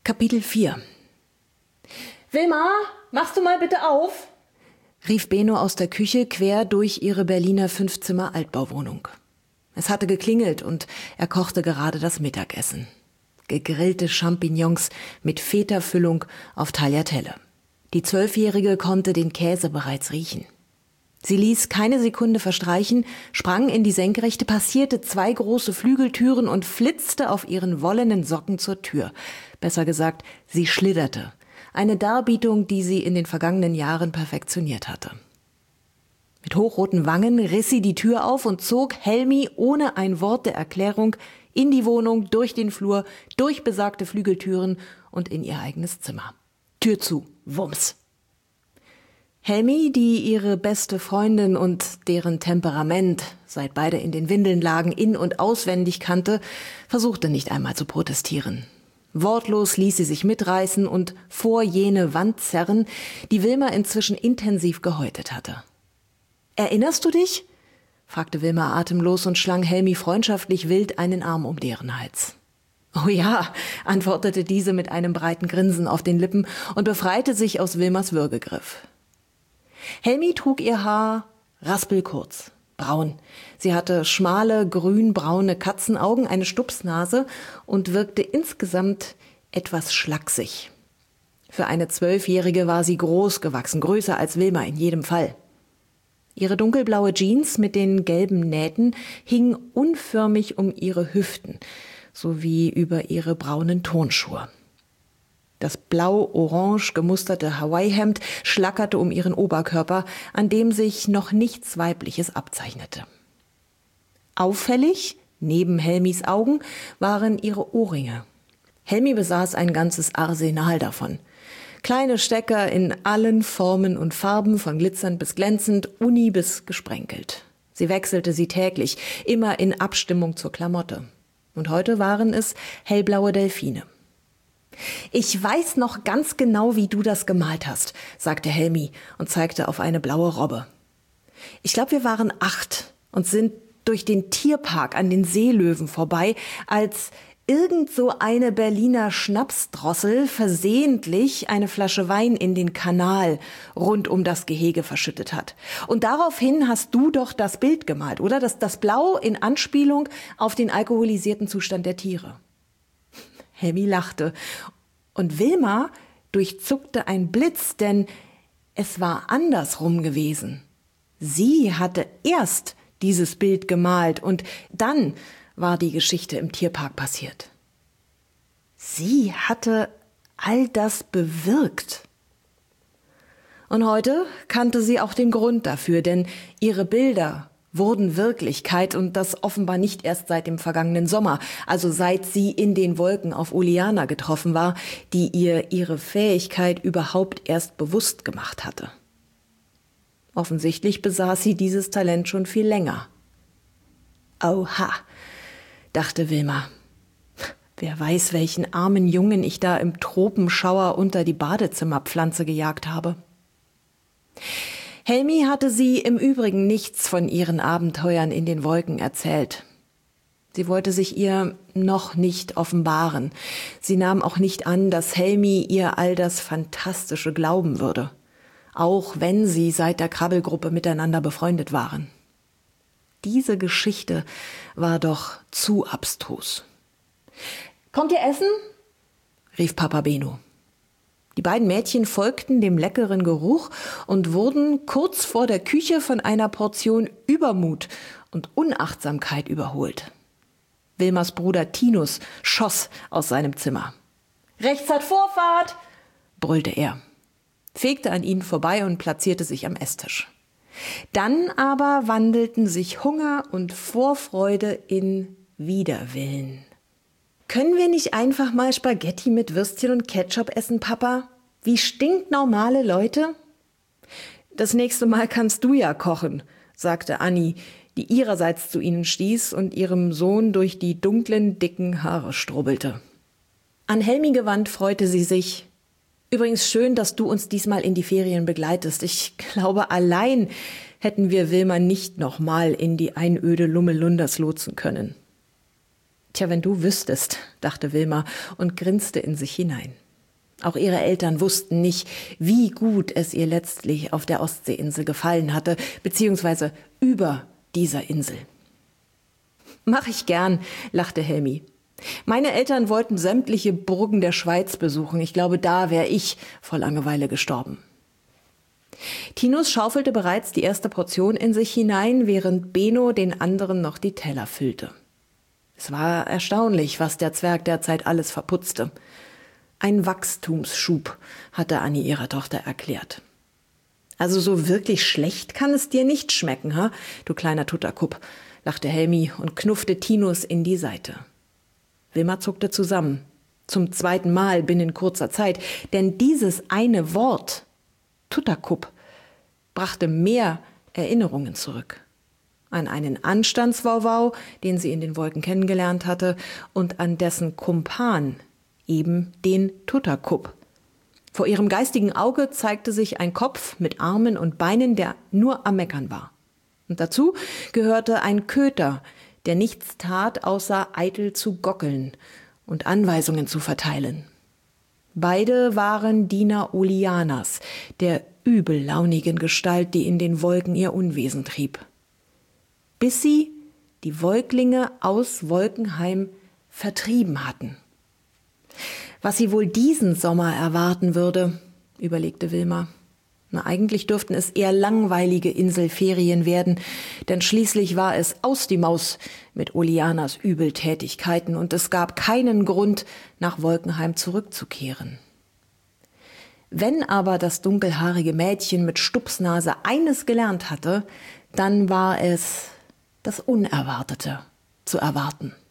Kapitel 4. »Wilma, machst du mal bitte auf?«, rief Beno aus der Küche quer durch ihre Berliner 5-Zimmer-Altbauwohnung. Es hatte geklingelt und er kochte gerade das Mittagessen. Gegrillte Champignons mit Feta-Füllung auf Tagliatelle. Die 12-Jährige konnte den Käse bereits riechen. Sie ließ keine Sekunde verstreichen, sprang in die Senkrechte, passierte 2 große Flügeltüren und flitzte auf ihren wollenen Socken zur Tür. Besser gesagt, sie schlitterte. Eine Darbietung, die sie in den vergangenen Jahren perfektioniert hatte. Mit hochroten Wangen riss sie die Tür auf und zog Helmi ohne ein Wort der Erklärung in die Wohnung, durch den Flur, durch besagte Flügeltüren und in ihr eigenes Zimmer. Tür zu, Wumms. Helmi, die ihre beste Freundin und deren Temperament, seit beide in den Windeln lagen, in- und auswendig kannte, versuchte nicht einmal zu protestieren. Wortlos ließ sie sich mitreißen und vor jene Wand zerren, die Wilma inzwischen intensiv gehäutet hatte. »Erinnerst du dich?« fragte Wilma atemlos und schlang Helmi freundschaftlich wild einen Arm um deren Hals. »Oh ja«, antwortete diese mit einem breiten Grinsen auf den Lippen und befreite sich aus Wilmas Würgegriff. Helmi trug ihr Haar raspelkurz, braun. Sie hatte schmale, grünbraune Katzenaugen, eine Stupsnase und wirkte insgesamt etwas schlaksig. Für eine 12-Jährige war sie groß gewachsen, größer als Wilma in jedem Fall. Ihre dunkelblaue Jeans mit den gelben Nähten hing unförmig um ihre Hüften, sowie über ihre braunen Turnschuhe. Das blau-orange gemusterte Hawaii-Hemd schlackerte um ihren Oberkörper, an dem sich noch nichts Weibliches abzeichnete. Auffällig, neben Helmis Augen, waren ihre Ohrringe. Helmi besaß ein ganzes Arsenal davon. Kleine Stecker in allen Formen und Farben, von glitzernd bis glänzend, uni bis gesprenkelt. Sie wechselte sie täglich, immer in Abstimmung zur Klamotte. Und heute waren es hellblaue Delfine. »Ich weiß noch ganz genau, wie du das gemalt hast«, sagte Helmi und zeigte auf eine blaue Robbe. »Ich glaube, wir waren 8 und sind durch den Tierpark an den Seelöwen vorbei, als irgend so eine Berliner Schnapsdrossel versehentlich eine Flasche Wein in den Kanal rund um das Gehege verschüttet hat. Und daraufhin hast du doch das Bild gemalt, oder? Das Blau in Anspielung auf den alkoholisierten Zustand der Tiere.« Helmi lachte und Wilma durchzuckte ein Blitz, denn es war andersrum gewesen. Sie hatte erst dieses Bild gemalt und dann war die Geschichte im Tierpark passiert. Sie hatte all das bewirkt. Und heute kannte sie auch den Grund dafür, denn ihre Bilder wurden Wirklichkeit und das offenbar nicht erst seit dem vergangenen Sommer, also seit sie in den Wolken auf Uliana getroffen war, die ihr ihre Fähigkeit überhaupt erst bewusst gemacht hatte. Offensichtlich besaß sie dieses Talent schon viel länger. Oha, dachte Wilma. Wer weiß, welchen armen Jungen ich da im Tropenschauer unter die Badezimmerpflanze gejagt habe. Helmi hatte sie im Übrigen nichts von ihren Abenteuern in den Wolken erzählt. Sie wollte sich ihr noch nicht offenbaren. Sie nahm auch nicht an, dass Helmi ihr all das Fantastische glauben würde, auch wenn sie seit der Krabbelgruppe miteinander befreundet waren. Diese Geschichte war doch zu abstrus. »Kommt ihr essen?«, rief Papa Beno. Die beiden Mädchen folgten dem leckeren Geruch und wurden kurz vor der Küche von einer Portion Übermut und Unachtsamkeit überholt. Wilmas Bruder Tinus schoss aus seinem Zimmer. »Rechts hat Vorfahrt«, brüllte er, fegte an ihnen vorbei und platzierte sich am Esstisch. Dann aber wandelten sich Hunger und Vorfreude in Widerwillen. »Können wir nicht einfach mal Spaghetti mit Würstchen und Ketchup essen, Papa? Wie stinknormale Leute?« »Das nächste Mal kannst du ja kochen«, sagte Anni, die ihrerseits zu ihnen stieß und ihrem Sohn durch die dunklen, dicken Haare strubbelte. An Helmi gewandt freute sie sich. »Übrigens schön, dass du uns diesmal in die Ferien begleitest. Ich glaube, allein hätten wir Wilma nicht noch mal in die Einöde Lummelunders lotsen können.« Tja, wenn du wüsstest, dachte Wilma und grinste in sich hinein. Auch ihre Eltern wussten nicht, wie gut es ihr letztlich auf der Ostseeinsel gefallen hatte, beziehungsweise über dieser Insel. »Mach ich gern«, lachte Helmi. »Meine Eltern wollten sämtliche Burgen der Schweiz besuchen. Ich glaube, da wäre ich vor Langeweile gestorben.« Tinus schaufelte bereits die erste Portion in sich hinein, während Benno den anderen noch die Teller füllte. Es war erstaunlich, was der Zwerg derzeit alles verputzte. Ein Wachstumsschub, hatte Annie ihrer Tochter erklärt. »Also so wirklich schlecht kann es dir nicht schmecken, ha, du kleiner Tutterkupp«, lachte Helmi und knuffte Tinus in die Seite. Wilma zuckte zusammen, zum 2. Mal binnen kurzer Zeit, denn dieses eine Wort, Tutterkupp, brachte mehr Erinnerungen zurück. An einen Anstandswauwau, den sie in den Wolken kennengelernt hatte, und an dessen Kumpan, eben den Tutterkupp. Vor ihrem geistigen Auge zeigte sich ein Kopf mit Armen und Beinen, der nur am Meckern war. Und dazu gehörte ein Köter, der nichts tat, außer eitel zu gockeln und Anweisungen zu verteilen. Beide waren Diener Olianas, der übellaunigen Gestalt, die in den Wolken ihr Unwesen trieb. Bis sie die Wolklinge aus Wolkenheim vertrieben hatten. Was sie wohl diesen Sommer erwarten würde, überlegte Wilma. Na, eigentlich dürften es eher langweilige Inselferien werden, denn schließlich war es aus die Maus mit Olianas Übeltätigkeiten und es gab keinen Grund, nach Wolkenheim zurückzukehren. Wenn aber das dunkelhaarige Mädchen mit Stupsnase eines gelernt hatte, dann war es, das Unerwartete zu erwarten.